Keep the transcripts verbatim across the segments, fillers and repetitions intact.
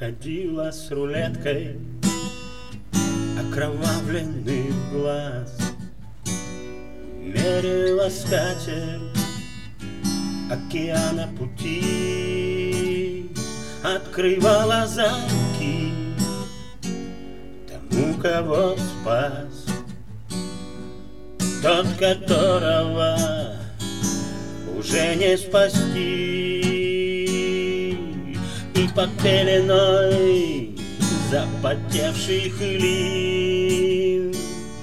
Ходила с рулеткой окровавленных глаз, мерила скатерть океана пути, открывала замки тому, кого спас, тот, которого уже не спасти. И под пеленой запотевших лин,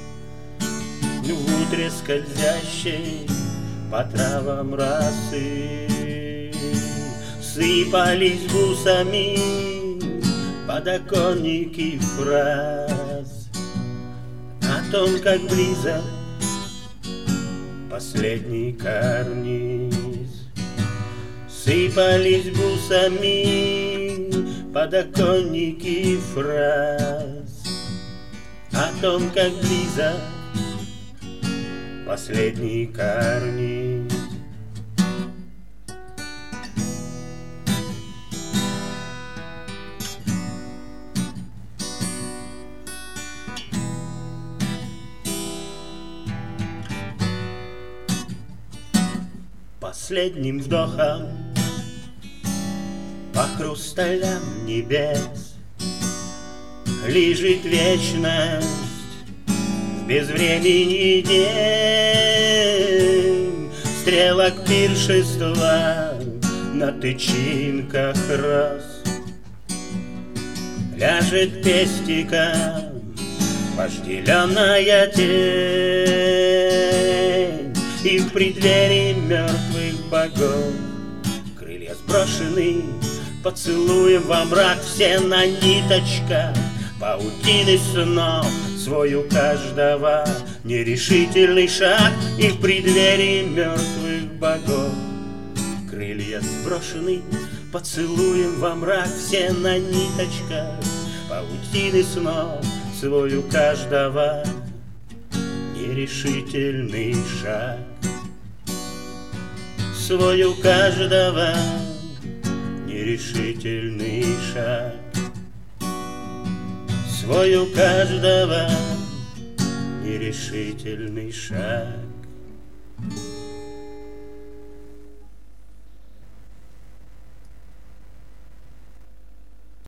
в утре скользящей по травам росы, сыпались бусами подоконники фраз о том, как близок последний карниз. Сыпались бусами подоконники фраз о том, как близок последний карниз. Последним вдохом по хрусталям небес лежит вечность в безвременье день. Стрелок пиршества на тычинках роз ляжет пестиком вожделенная тень, и в преддверии мертвых богов крылья сброшены поцелуем во мрак, все на ниточках паутины снов. Свой у каждого нерешительный шаг, и в преддверии мертвых богов крылья сброшены поцелуем во мрак, все на ниточках паутины снов. Свой у каждого нерешительный шаг, свой у каждого нерешительный шаг, свой у каждого нерешительный шаг.